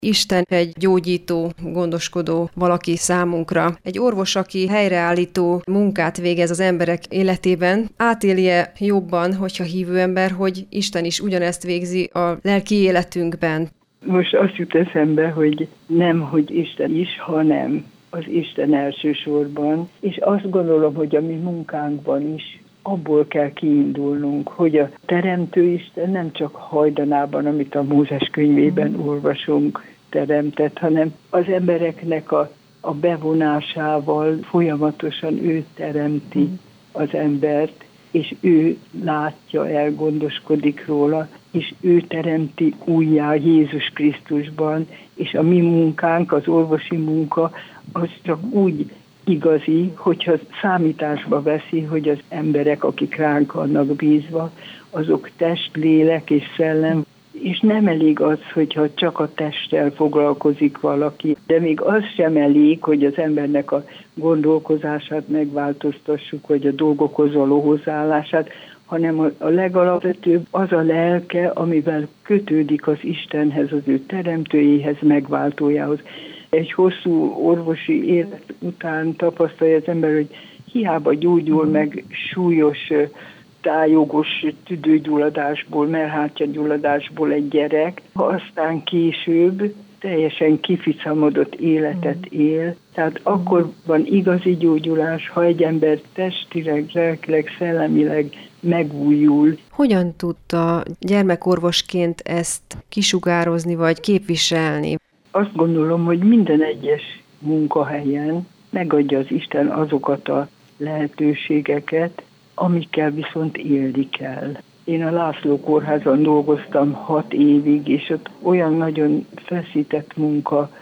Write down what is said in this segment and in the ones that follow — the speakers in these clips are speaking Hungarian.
Isten egy gyógyító, gondoskodó valaki számunkra. Egy orvos, aki helyreállító munkát végez az emberek életében, átélje jobban, hogyha hívő ember, hogy Isten is ugyanezt végzi a lelki életünkben. Most azt jut eszembe, hogy nem, hogy Isten is, hanem az Isten elsősorban, és azt gondolom, hogy a mi munkánkban is abból kell kiindulnunk, hogy a Teremtő Isten nem csak hajdanában, amit a Mózes könyvében olvasunk, teremtett, hanem az embereknek a bevonásával folyamatosan ő teremti az embert, és ő látja el, gondoskodik róla, és ő teremti újjá Jézus Krisztusban, és a mi munkánk, az orvosi munka, az csak úgy igazi, hogyha számításba veszi, hogy az emberek, akik ránk vannak bízva, azok test, lélek és szellem, és nem elég az, hogyha csak a testtel foglalkozik valaki, de még az sem elég, hogy az embernek a gondolkozását megváltoztassuk, vagy a dolgokhoz való hozzáállását, hanem a legalapvetőbb az a lelke, amivel kötődik az Istenhez, az ő teremtőjéhez, megváltójához. Egy hosszú orvosi élet után tapasztalja az ember, hogy hiába gyógyul meg súlyos, tájogos tüdőgyulladásból, mellhártyagyulladásból egy gyerek, ha aztán később teljesen kificamodott életet él. Tehát akkor van igazi gyógyulás, ha egy ember testileg, lelkileg, szellemileg megújul. Hogyan tudta gyermekorvosként ezt kisugározni vagy képviselni? Azt gondolom, hogy minden egyes munkahelyen megadja az Isten azokat a lehetőségeket, amikkel viszont élni kell. Én a László Kórházban dolgoztam 6 évig, és ott olyan nagyon feszített munka,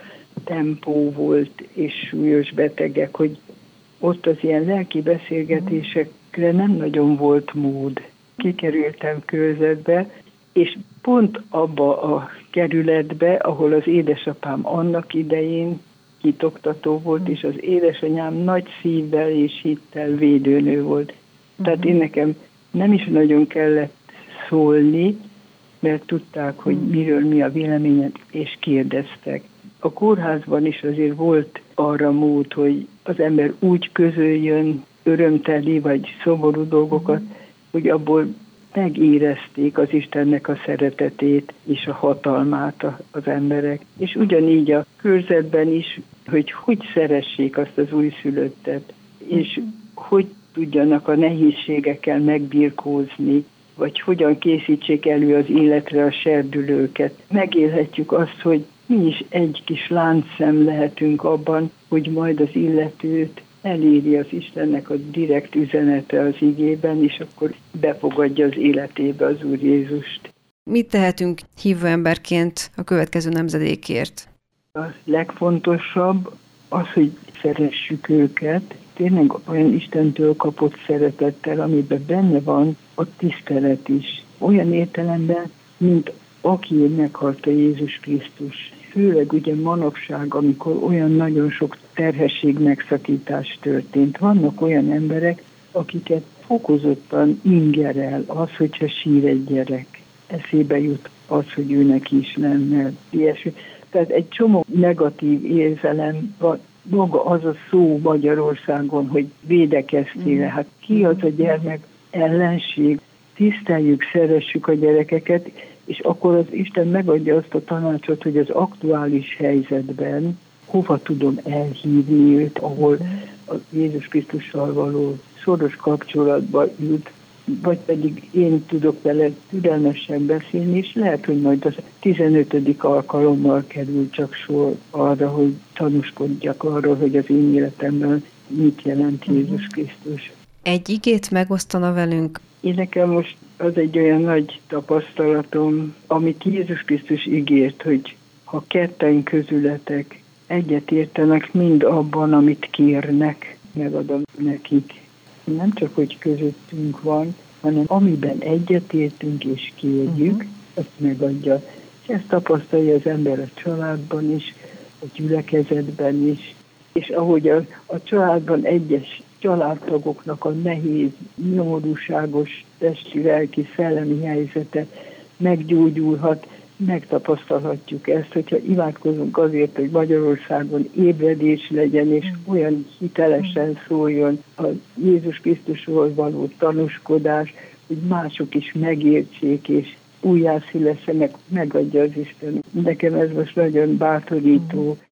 tempó volt, és súlyos betegek, hogy ott az ilyen lelki beszélgetésekre nem nagyon volt mód. Kikerültem körzetbe, és pont abba a kerületbe, ahol az édesapám annak idején hitoktató volt, és az édesanyám nagy szívvel és hittel védőnő volt. Tehát én nekem nem is nagyon kellett szólni, mert tudták, hogy miről mi a véleményed, és kérdeztek. A kórházban is azért volt arra mód, hogy az ember úgy közöljön örömteli vagy szomorú dolgokat, hogy abból megérezték az Istennek a szeretetét és a hatalmát az emberek. És ugyanígy a körzetben is, hogy szeressék azt az újszülöttet, és hogy tudjanak a nehézségekkel megbirkózni, vagy hogyan készítsék elő az életre a serdülőket. Megélhetjük azt, hogy mi is egy kis láncszem lehetünk abban, hogy majd az illetőt eléri az Istennek a direkt üzenete az igében, és akkor befogadja az életébe az Úr Jézust. Mit tehetünk hívő emberként a következő nemzedékért? A legfontosabb az, hogy szeressük őket, tényleg olyan Istentől kapott szeretettel, amiben benne van a tisztelet is. Olyan értelemben, mint aki meghalta Jézus Krisztus. Főleg ugye manapság, amikor olyan nagyon sok terhesség megszakítás történt. Vannak olyan emberek, akiket fokozottan ingerel az, hogyha sír egy gyerek. Eszébe jut az, hogy őnek is lenne ilyesmi. Tehát egy csomó negatív érzelem van. Maga az a szó Magyarországon, hogy védekeztél. Hát ki az a gyermek ellenség? Tiszteljük, szeressük a gyerekeket, és akkor az Isten megadja azt a tanácsot, hogy az aktuális helyzetben hova tudom elhívni őt, ahol a Jézus Krisztussal való szoros kapcsolatba jut, vagy pedig én tudok vele türelmesen beszélni, és lehet, hogy majd az 15. alkalommal kerül csak sor arra, hogy tanúskodjak arról, hogy az én életemben mit jelent Jézus Krisztus. Egy igét megosztana velünk? Én nekem most az egy olyan nagy tapasztalatom, amit Jézus Krisztus ígért, hogy ha ketten közületek egyet értenek mind abban, amit kérnek, megadom nekik. Nem csak, hogy közöttünk van, hanem amiben egyetértünk és kérjük, azt megadja. És ezt tapasztalja az ember a családban is, a gyülekezetben is, és ahogy a családban egyes családtagoknak a nehéz, nyomorúságos testi, lelki, szellemi helyzete meggyógyulhat, megtapasztalhatjuk ezt, hogyha imádkozunk azért, hogy Magyarországon ébredés legyen, és olyan hitelesen szóljon a Jézus Krisztusról való tanúskodás, hogy mások is megértsék, és újjászülessenek, megadja az Isten. Nekem ez most nagyon bátorító.